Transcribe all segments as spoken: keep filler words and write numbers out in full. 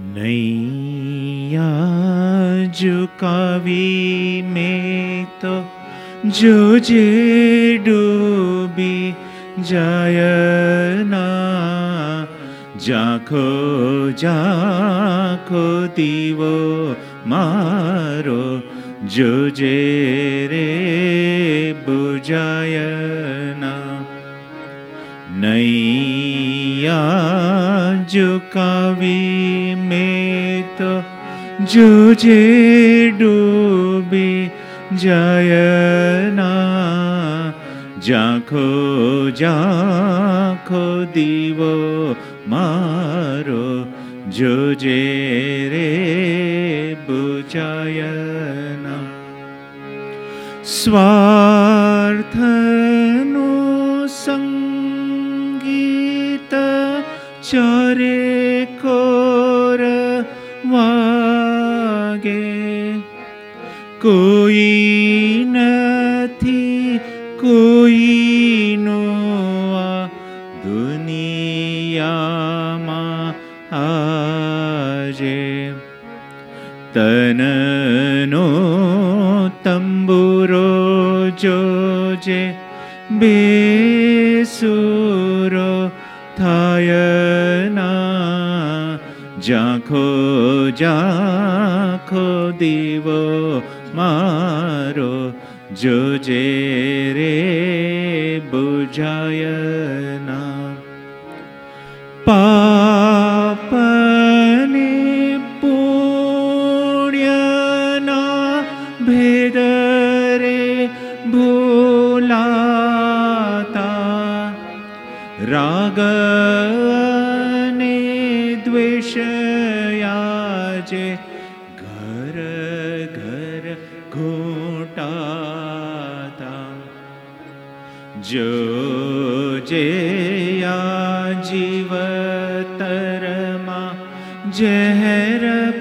નૈયા ઝુકાવી મેં તો જોજે ડૂબી જાય ના, ઝાંખો ઝાંખો દીવો મારો જોજે રે બુજાય ના. નૈયા ઝુકાવી મેં તો જોજે ડૂબી જાય ના, ઝાંખો ઝાંખો દીવો મારો જોજે રે બુજાય ના. સ્વાર્થનું સંગીત ચારે કોર વાગે, કોઈ નથી કોઈનો આ દુનિયામાં આજે. તનનો તંબુરો જોજે બેસુરો થાય ના, ઝાંખો ઝાંખો દીવો મારો જોજે રે બુજાય ના. પાપને પુણ્યના ભેદ રે ભૂલાતા, રાગ અને દ્વેષ યાજે ઘર ઘર ઘૂંટાતા. જોજે આ જીવતરમાં ઝેર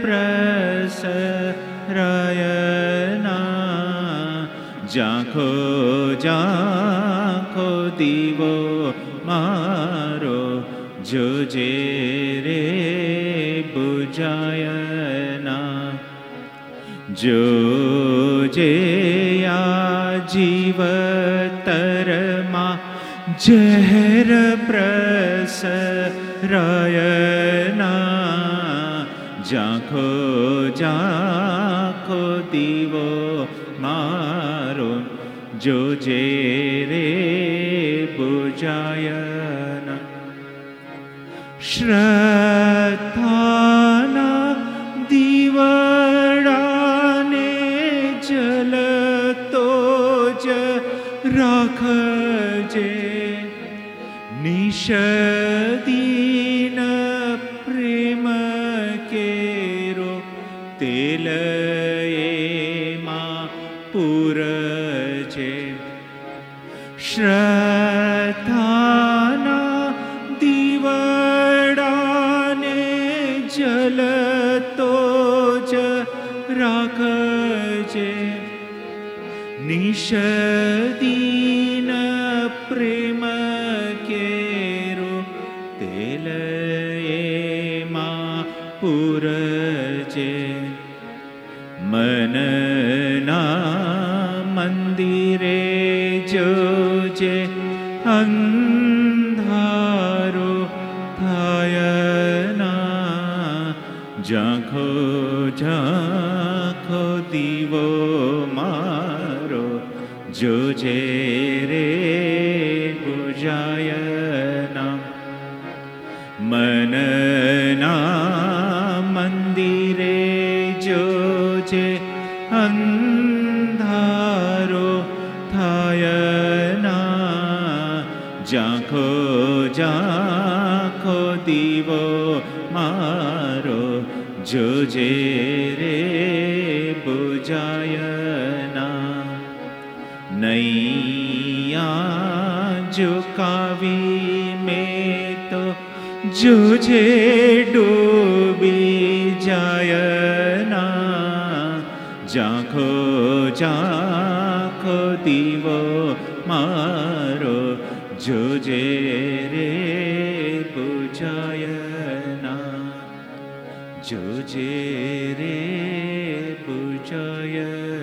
પ્રસરાય ના, ઝાંખો ઝાંખો દીવો મારો જોજે રે બુજાય ના. જોજે આ જીવતરમાં ઝેર પ્રસરાય ના, ઝાંખો ઝાંખો દીવો મારો જોજે રે બુજાય ના. શ્રદ્ધાના દીવડાને જલતો જ રાખજે, નિષદીન પ્રેમ કેરો તેલ એમાં પૂરજે. શ્રદ્ધાના દીવડાને જલતો જ રાખજે, નિષદીન પ્રેમ કેરો તેલ એમાં પૂરજે. મનના મંદિરે જોજે અંધારો થાય ના, ઝાંખો ઝાંખો દીવો મારો જોજે રે બુજાય ના. મનના મંદિરે જોજે અંધારો થાય ના, ઝાંખો ઝાંખો દીવો મારો જોજે રે બુજાય ના. નૈયા ઝુકાવી મેં તો જોજે ડૂબી જાય ના, ઝાંખો ઝાંખો દીવો મારો જોજે રે બુજાય ના. જોજે રે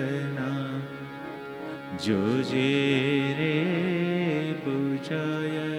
પૂજાયના, જોજે રે પૂજાયના.